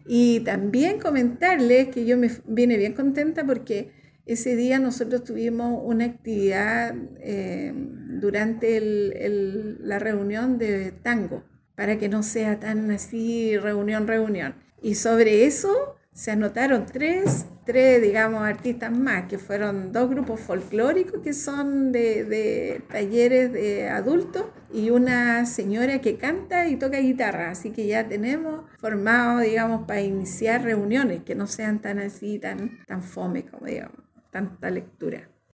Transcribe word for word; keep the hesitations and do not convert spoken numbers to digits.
Y también comentarles que yo me vine bien contenta porque ese día nosotros tuvimos una actividad eh, durante el, el, la reunión de tango, para que no sea tan así reunión, reunión. Y sobre eso se anotaron tres, tres, digamos, artistas más, que fueron dos grupos folclóricos que son de, de talleres de adultos y una señora que canta y toca guitarra. Así que ya tenemos formado, digamos, para iniciar reuniones que no sean tan así, tan, tan fome, como digamos, tanta lectura.